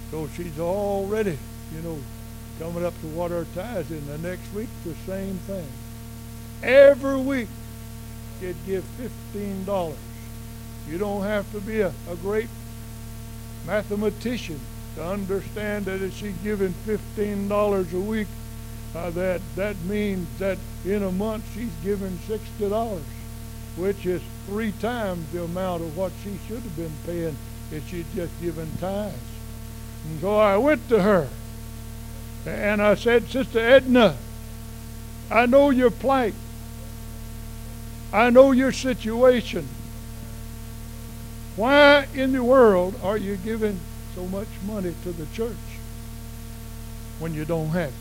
So she's already, coming up to what her tithes in. The next week, the same thing. Every week, she'd give $15. You don't have to be a great mathematician to understand that if she's giving $15 a week, that means that in a month she's giving $60, which is 3 times the amount of what she should have been paying if she'd just given tithes. And so I went to her and I said, Sister Edna, I know your plight. I know your situation. Why in the world are you giving so much money to the church when you don't have it?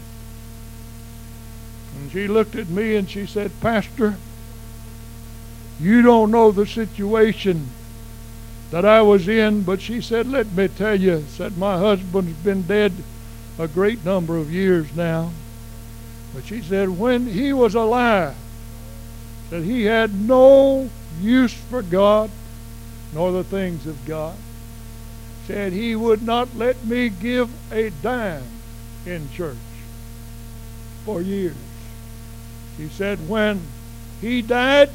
And she looked at me and she said, Pastor, you don't know the situation that I was in, but she said, let me tell you, said my husband's been dead a great number of years now. But she said, when he was alive, that he had no use for God nor the things of God. Said he would not let me give a dime in church for years. She said, when he died,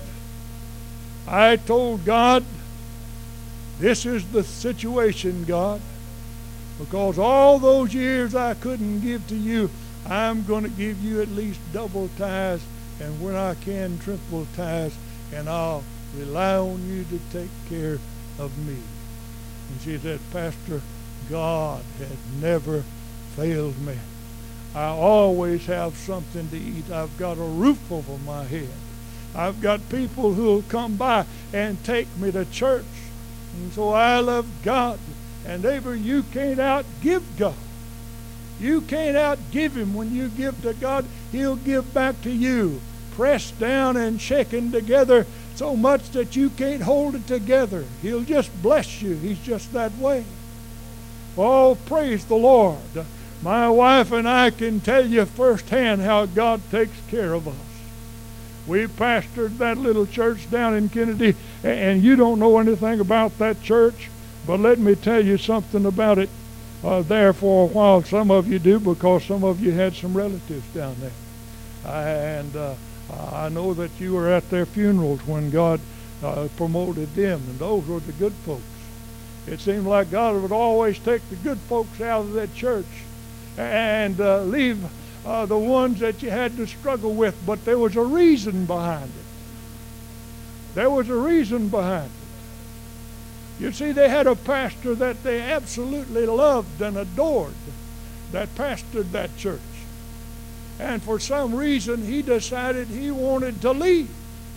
I told God, this is the situation, God, because all those years I couldn't give to you, I'm going to give you at least double tithes, and when I can, triple tithes, and I'll rely on you to take care of me. And she said, Pastor, God had never failed me. I always have something to eat. I've got a roof over my head. I've got people who'll come by and take me to church. And so I love God. And neighbor, you can't outgive God. You can't outgive him. When you give to God, he'll give back to you, pressed down and shaken together so much that you can't hold it together. He'll just bless you. He's just that way. Oh, praise the Lord. My wife and I can tell you firsthand how God takes care of us. We pastored that little church down in Kennedy, and you don't know anything about that church, but let me tell you something about it there for a while. Some of you do, because some of you had some relatives down there. And I know that you were at their funerals when God promoted them, and those were the good folks. It seemed like God would always take the good folks out of that church and leave the ones that you had to struggle with, but there was a reason behind it. There was a reason behind it. You see, they had a pastor that they absolutely loved and adored that pastored that church. And for some reason, he decided he wanted to leave.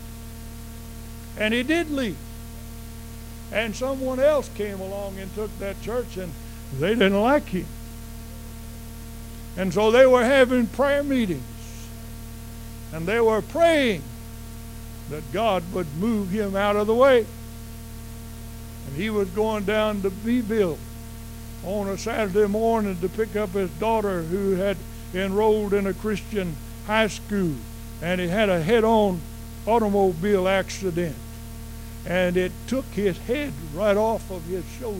And he did leave. And someone else came along and took that church, and they didn't like him. And so they were having prayer meetings. And they were praying that God would move him out of the way. And he was going down to Beeville on a Saturday morning to pick up his daughter who had enrolled in a Christian high school. And he had a head-on automobile accident. And it took his head right off of his shoulders.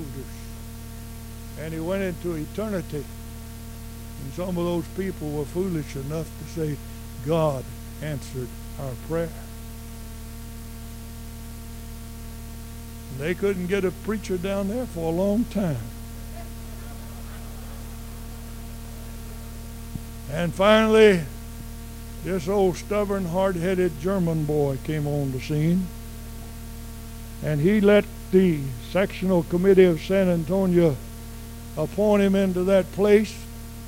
And he went into eternity. And some of those people were foolish enough to say, God answered our prayer. And they couldn't get a preacher down there for a long time. And finally, this old stubborn, hard-headed German boy came on the scene. And he let the sectional committee of San Antonio appoint him into that place.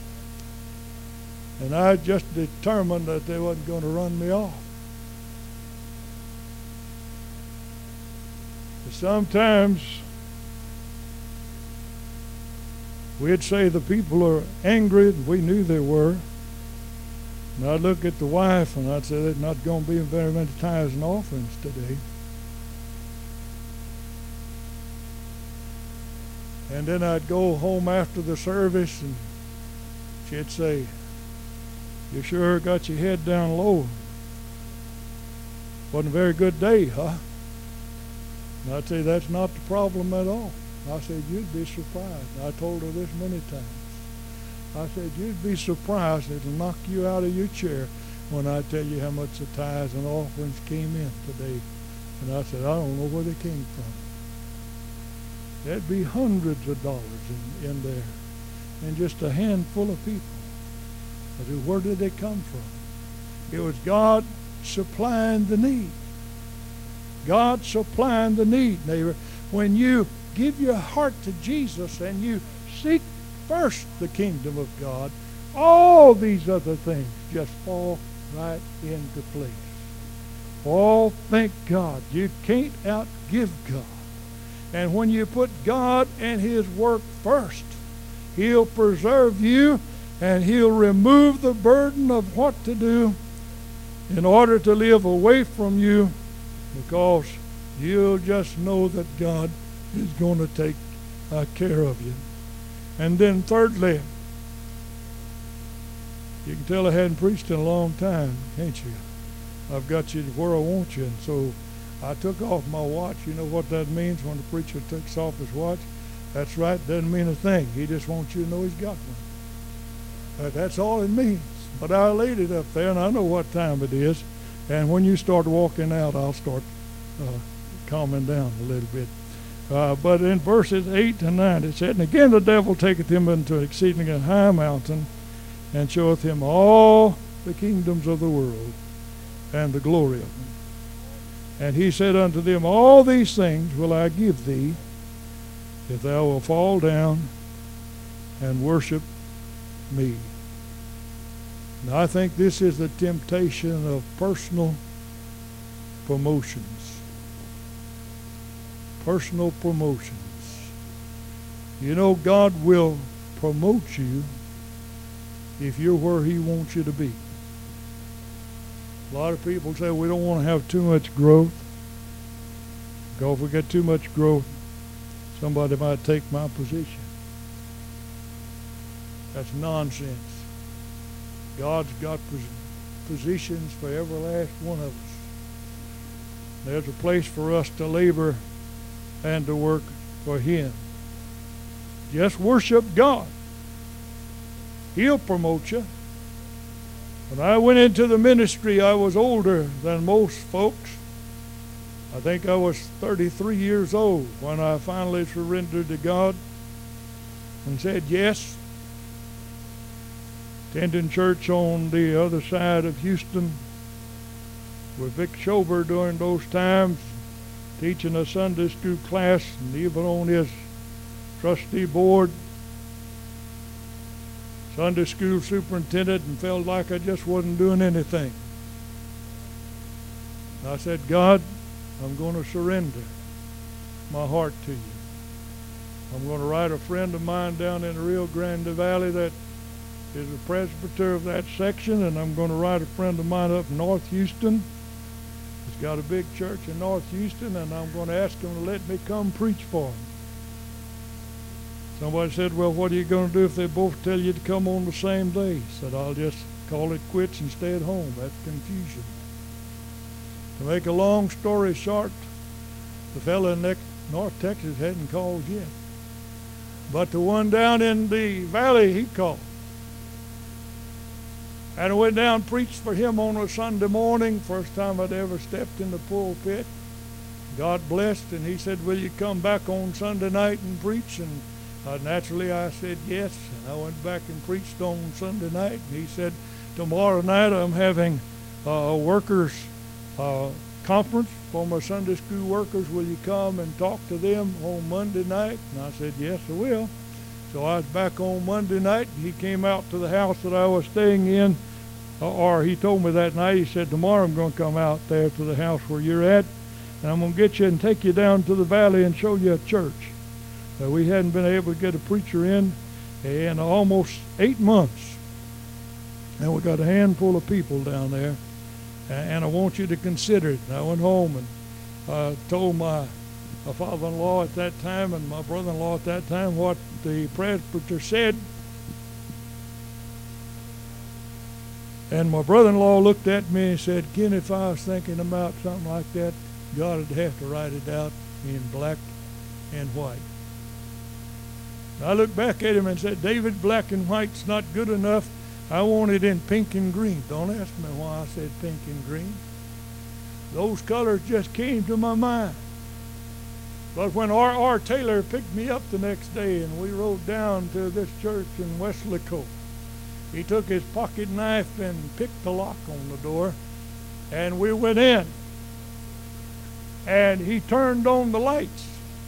And I just determined that they wasn't going to run me off. But sometimes we'd say the people are angry, and we knew they were. And I'd look at the wife and I'd say, there's not going to be very many tithes and offerings today. And then I'd go home after the service and she'd say, you sure got your head down low. Wasn't a very good day, huh? And I'd say, that's not the problem at all. I said, you'd be surprised. I told her this many times. I said, you'd be surprised. It'll knock you out of your chair when I tell you how much the tithes and offerings came in today. And I said, I don't know where they came from. There'd be hundreds of dollars in there. And just a handful of people. I said, where did they come from? It was God supplying the need. God supplying the need, neighbor. When you give your heart to Jesus and you seek first the kingdom of God, all these other things just fall right into place. Oh, thank God. You can't outgive God. And when you put God and His work first, He'll preserve you and He'll remove the burden of what to do in order to live away from you, because you'll just know that God is going to take care of you. And then thirdly, you can tell I hadn't preached in a long time, can't you? I've got you where I want you. And so I took off my watch. You know what that means when the preacher takes off his watch? That's right, doesn't mean a thing. He just wants you to know he's got one. That's all it means. But I laid it up there, and I know what time it is. And when you start walking out, I'll start calming down a little bit. But in verses 8 and 9, it said, and again the devil taketh him into an exceedingly high mountain, and showeth him all the kingdoms of the world, and the glory of them. And he said unto them, all these things will I give thee, if thou wilt fall down and worship me. Now I think this is the temptation of personal promotions. Personal promotions. You know, God will promote you if you're where He wants you to be. A lot of people say we don't want to have too much growth, because if we get too much growth, somebody might take my position. That's nonsense. God's got positions for every last one of us. There's a place for us to labor and to work for Him. Just worship God. He'll promote you. When I went into the ministry, I was older than most folks. I think I was 33 years old when I finally surrendered to God and said yes. Attending church on the other side of Houston with Vic Schober during those times, teaching a Sunday school class, and even on his trustee board, Sunday school superintendent, and felt like I just wasn't doing anything. I said, God, I'm going to surrender my heart to you. I'm going to write a friend of mine down in the Rio Grande Valley that is the presbyter of that section, and I'm going to write a friend of mine up in North Houston. He's got a big church in North Houston, and I'm going to ask him to let me come preach for him. Somebody said, well, what are you going to do if they both tell you to come on the same day? I said, I'll just call it quits and stay at home. That's confusion. To make a long story short, the fellow in North Texas hadn't called yet. But the one down in the valley, he called. And I went down and preached for him on a Sunday morning, first time I'd ever stepped in the pulpit. God blessed, and he said, will you come back on Sunday night and preach? And naturally I said yes, and I went back and preached on Sunday night. And he said, tomorrow night I'm having a workers' conference for my Sunday school workers. Will you come and talk to them on Monday night? And I said, yes, I will. So I was back on Monday night, and he came out to the house that I was staying in, or he told me that night, he said, tomorrow I'm going to come out there to the house where you're at, and I'm going to get you and take you down to the valley and show you a church. We hadn't been able to get a preacher in almost 8 months. And we got a handful of people down there, and I want you to consider it. And I went home and told my father-in-law at that time and my brother-in-law at that time what the presbyter said. And my brother-in-law looked at me and said, Ken, if I was thinking about something like that, God would have to write it out in black and white. I looked back at him and said, David, black and white's not good enough. I want it in pink and green. Don't ask me why I said pink and green. Those colors just came to my mind. But when R.R. Taylor picked me up the next day and we rode down to this church in Weslaco, he took his pocket knife and picked the lock on the door, and we went in. And he turned on the lights.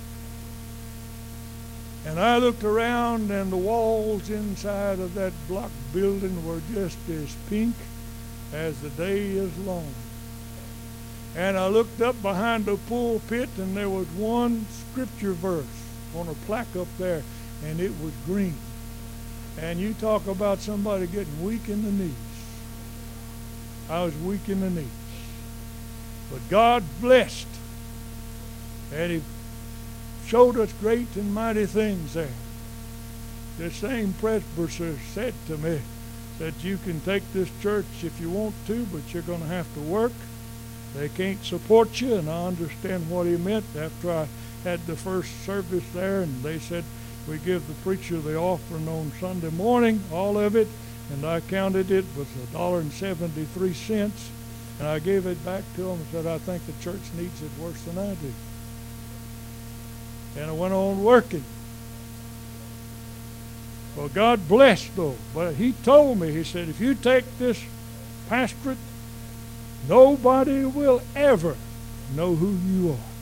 And I looked around, and the walls inside of that block building were just as pink as the day is long. And I looked up behind the pulpit, and there was one scripture verse on a plaque up there, and it was green. And you talk about somebody getting weak in the knees. I was weak in the knees. But God blessed, and He showed us great and mighty things there. This same presbyter said to me that you can take this church if you want to, but you're going to have to work. They can't support you, and I understand what he meant. After I had the first service there, and they said we give the preacher the offering on Sunday morning, all of it, and I counted it was $1.73, and I gave it back to them and said, I think the church needs it worse than I do. And I went on working. Well, God blessed though. But he told me, he said, if you take this pastorate, nobody will ever know who you are.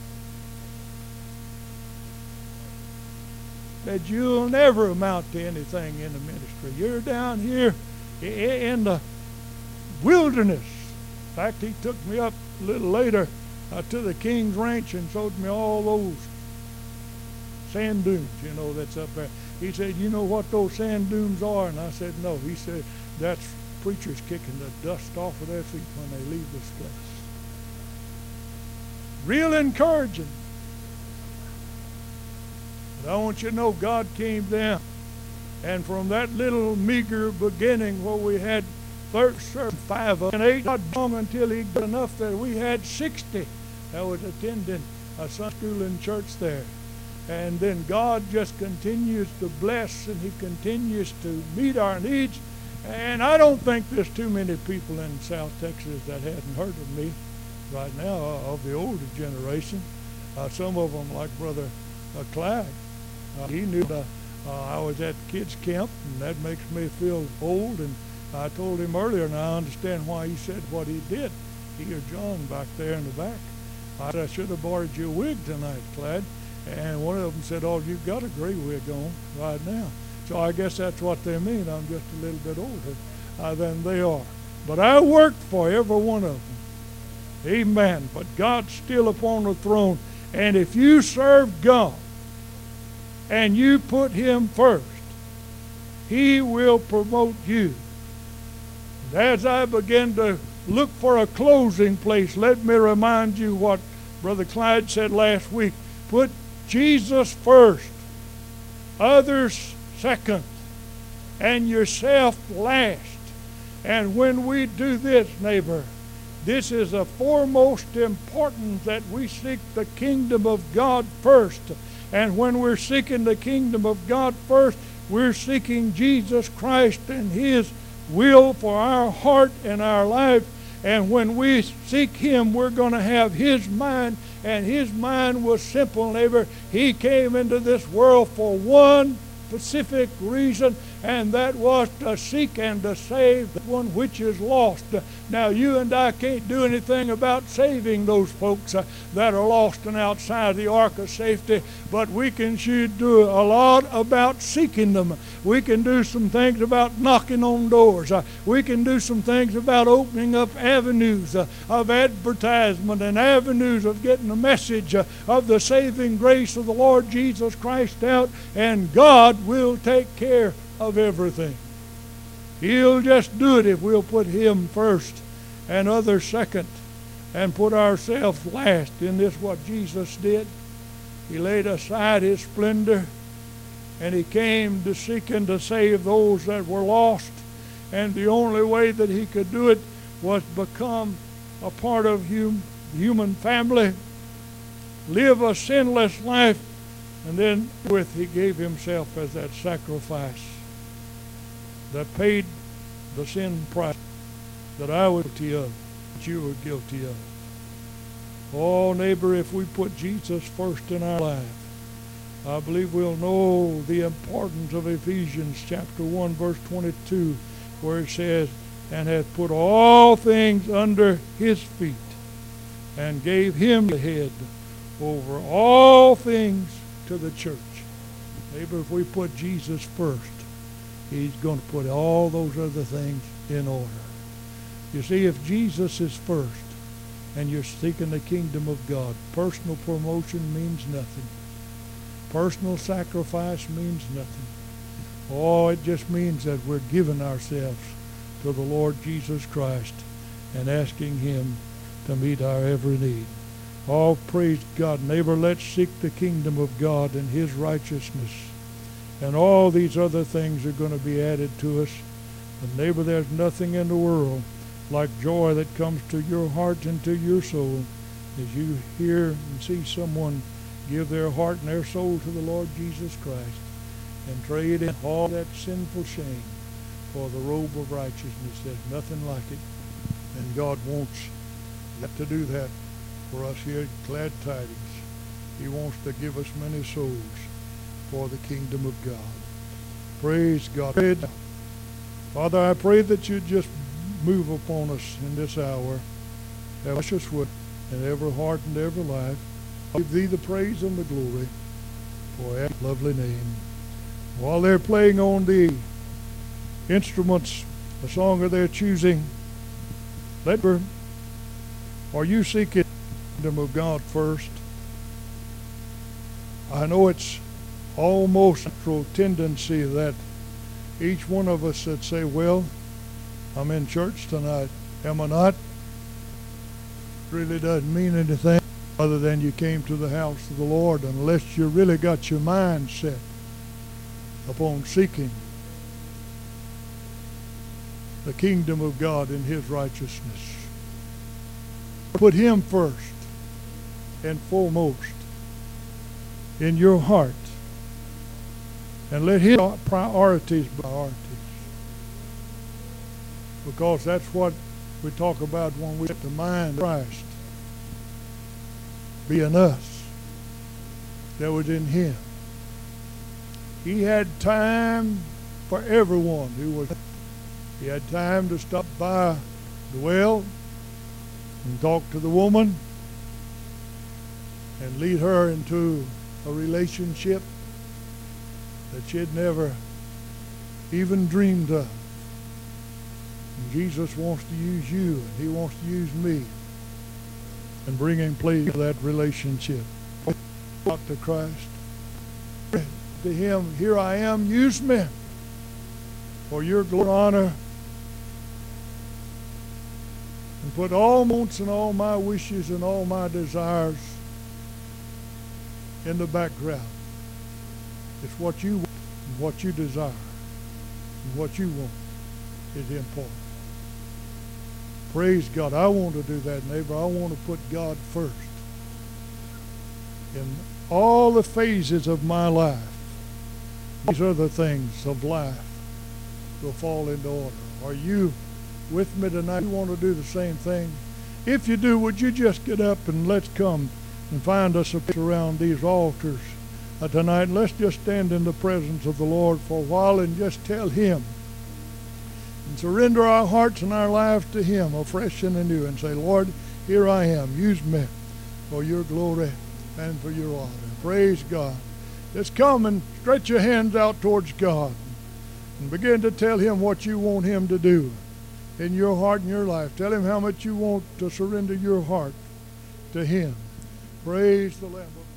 That you'll never amount to anything in the ministry. You're down here in the wilderness. In fact, he took me up a little later to the King's Ranch and showed me all those sand dunes, that's up there. He said, you know what those sand dunes are? And I said, no. He said, that's preachers kicking the dust off of their feet when they leave this place. Real encouraging. But I want you to know God came down. And from that little meager beginning where we had 5 and 8, not long until he got enough that we had 60 that was attending a Sunday school in church there. And then God just continues to bless, and He continues to meet our needs. And I don't think there's too many people in South Texas that hadn't heard of me right now, of the older generation. Some of them, like Brother Clyde, he knew I was at kids camp, and that makes me feel old. And I told him earlier, and I understand why he said what he did. He or John back there in the back. I should have borrowed your wig tonight, Clyde. And one of them said, oh, you've got a gray wig on right now. So I guess that's what they mean. I'm just a little bit older than they are. But I worked for every one of them. Amen. But God's still upon the throne. And if you serve God and you put Him first, He will promote you. And as I begin to look for a closing place, let me remind you what Brother Clyde said last week. Put Jesus first, others second, and yourself last. And when we do this, neighbor, this is of foremost importance that we seek the kingdom of God first. And when we're seeking the kingdom of God first, we're seeking Jesus Christ and His will for our heart and our life. And when we seek Him, we're going to have His mind. And His mind was simple, neighbor. He came into this world for one specific reason, and that was to seek and to save the one which is lost. Now, you and I can't do anything about saving those folks that are lost and outside the ark of safety, but we can should do a lot about seeking them. We can do some things about knocking on doors. We can do some things about opening up avenues of advertisement and avenues of getting the message of the saving grace of the Lord Jesus Christ out, and God will take care of everything. He'll just do it if we'll put Him first and others second and put ourselves last. In this what Jesus did. He laid aside His splendor and He came to seek and to save those that were lost. And the only way that He could do it was become a part of human family, live a sinless life, And then he gave himself as that sacrifice that paid the sin price that I was guilty of, that you were guilty of. Oh, neighbor, if we put Jesus first in our life, I believe we'll know the importance of Ephesians chapter 1, verse 22, where it says, and hath put all things under his feet, and gave him the head over all things to the church. Neighbor, if we put Jesus first, he's going to put all those other things in order. You see, if Jesus is first, and you're seeking the kingdom of God, personal promotion means nothing. Personal sacrifice means nothing. Oh, it just means that we're giving ourselves to the Lord Jesus Christ and asking him to meet our every need. Oh, praise God. Neighbor, let's seek the kingdom of God and his righteousness. And all these other things are going to be added to us. But neighbor, there's nothing in the world like joy that comes to your heart and to your soul as you hear and see someone give their heart and their soul to the Lord Jesus Christ and trade in all that sinful shame for the robe of righteousness. There's nothing like it. And God wants to do that for us here at Glad Tidings. He wants to give us many souls for the kingdom of God. Praise God. Father, I pray that you just move upon us in this hour. Bless us with in every heart and every life. Give thee the praise and the glory for that lovely name. While they're playing on the instruments, the song of their choosing, are you seeking the kingdom of God first? I know it's almost a natural tendency that each one of us would say, well, I'm in church tonight. Am I not? Really doesn't mean anything other than you came to the house of the Lord, unless you really got your mind set upon seeking the kingdom of God and his righteousness. Put him first and foremost in your heart, and let his priorities be priorities. Because that's what we talk about when we get the mind of Christ being us that was in him. He had time for everyone who was. He had time to stop by the well and talk to the woman and lead her into a relationship that she had never even dreamed of. And Jesus wants to use you, and he wants to use me, and bring in place that relationship. Talk to Christ. To him, here I am, use me for your glory and honor. And put all wants and all my wishes and all my desires in the background. It's what you want and what you desire and what you want is important. Praise God. I want to do that, neighbor. I want to put God first in all the phases of my life. These other things of life will fall into order. Are you with me tonight? You want to do the same thing? If you do, would you just get up and let's come and find us a place around these altars tonight. And let's just stand in the presence of the Lord for a while and just tell him and surrender our hearts and our lives to him afresh and anew and say, Lord, here I am. Use me for your glory and for your honor. Praise God. Just come and stretch your hands out towards God and begin to tell him what you want him to do in your heart and your life. Tell him how much you want to surrender your heart to him. Praise the Lamb of God.